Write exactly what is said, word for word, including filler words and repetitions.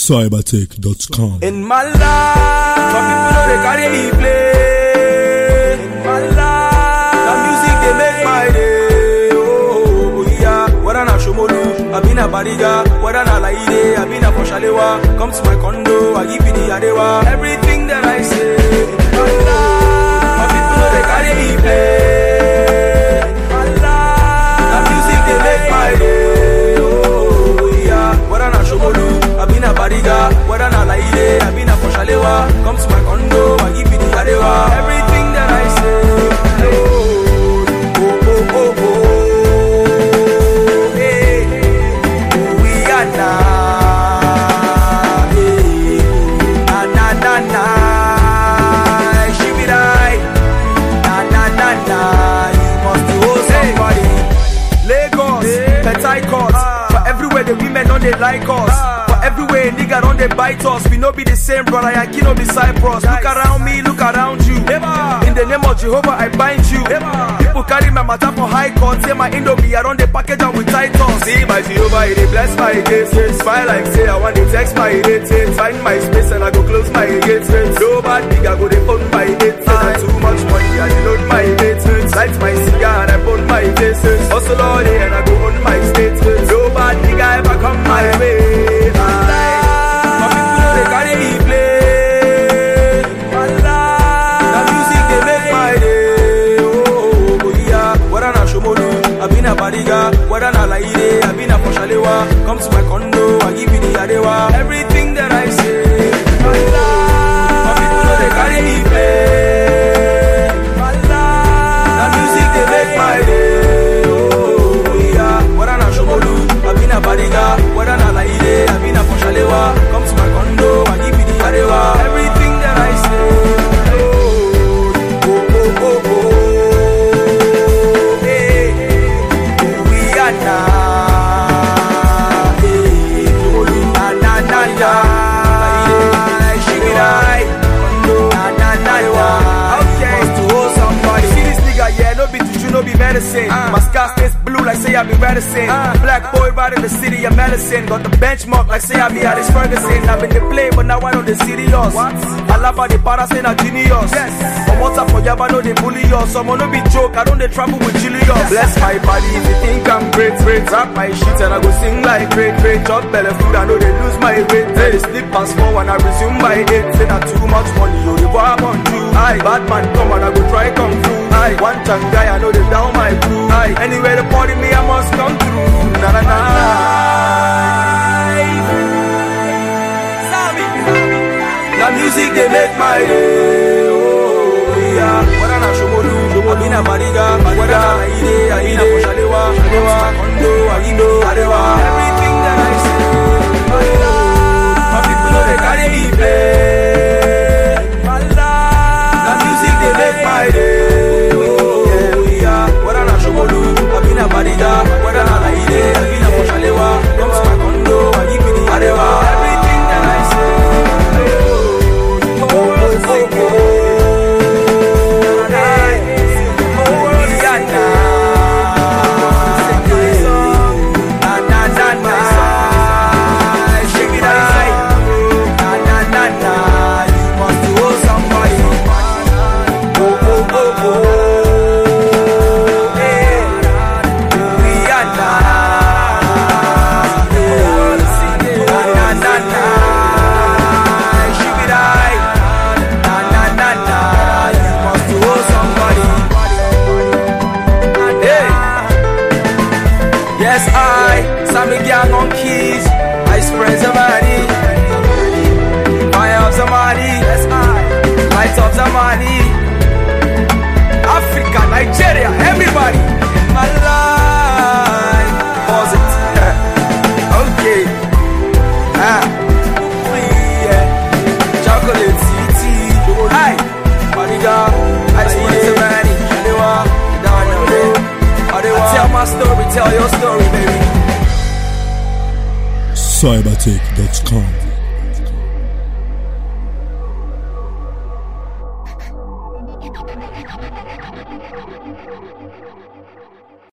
cybertech dot com. In my life, some people know they carry me play. In my life, the music they make my day. Oh, yeah. Whether na Shomolu, I been a Bariga. Whether na Laide, I been a Poshalewa. Come to my condo, I give you the Adewa. Everything that I say. In my life, some people know they carry me play. In my life, the music they make my day. Oh, yeah. Whether na Shomolu, I been a Bariga, whether na Laide, I been a Poshalewa. Come to my condo, I give you the Adewa. Everything that I say, oh, oh, oh, oh, oh, hey, oh, we are now, hey, na na na na, she be die, na na na na, you must hold somebody. Lagos, Pentecost, for everywhere the women don't they like us. Everywhere nigga don't they bite us. We no be the same, brother. Yankee no be Cyprus. Nice. Look around me, look around you. Eba. In the name of Jehovah, I bind you. Eba. People carry my matter for high court. Say my Indomie, I run the package out with titles. See my Jehovah, they bless my gates. Smile like say I want to text my dates. Find my space and I go close my gates. No bad nigga go they own my dates. I too much money, I load my dates. Light my cigar and I burn my faces. Hustle all day and I go on my states. No bad nigga ever come my way. Bariga, whether na Laide, I been a Poshalewa. Come to my condo, I give you the Adewa. Everything that I say, my life, my people know they carry me play. My life, the music they make my day. Oh, yeah. Whether na Shomolu, I been a Bariga, whether na Laide, I been a Poshalewa. Come to my condo, I give you the Adewa. Everything that I say, oh, oh, oh, oh, oh. No be medicine. Uh, My sky stays blue like say I be reticent. Uh, Black boy riding the city of medicine. Got the benchmark like say I be Alice Ferguson. I've been the play, but now I know the city lost. What? I laugh at the para saying I'm genius. Yes. From what's up for Yaba, know they bully us. Someone no be joke, I don't they travel with Julius. Yes. Bless my body if you think I'm great, great. Rap my shit and I go sing like great, great. Chop belly food, I know they lose my weight. They sleep past four and I resume by eight. Say not too much money, you the war on you. I bad man come and I go try kung fu. I one time guy, I know they down my crew. I anywhere the party me, I must come through. Na na na. The music they make my day. Oh yeah. Whether na Shomolu, I been a Bariga, whether na Laide, I been a Poshalewa, Shalewa, Kondo, Agindo, Adewa. Everything that I say, my people know they carry me play. The music they make my day. Bariga, whether na Laide, I been a Poshalewa. Come to my condo, I give you the Adewa. Everything that I say, oh, oh, oh, oh, oh, we are now, na na na na, shake it out, na na na na, you must hold somebody, oh, oh, oh, oh. Yes, I, Sammy Gang on keys. I spread Zamani. Fire of Zamani. Yes, I, lights of Zamani. Africa, Nigeria, everybody. In my life. Pause it. Okay. Ah. Yeah. Chocolate city. Hi. Bariga. I spread Zamani. Shalewa. Down there. I tell my story, tell your story, baby. cybertech dot com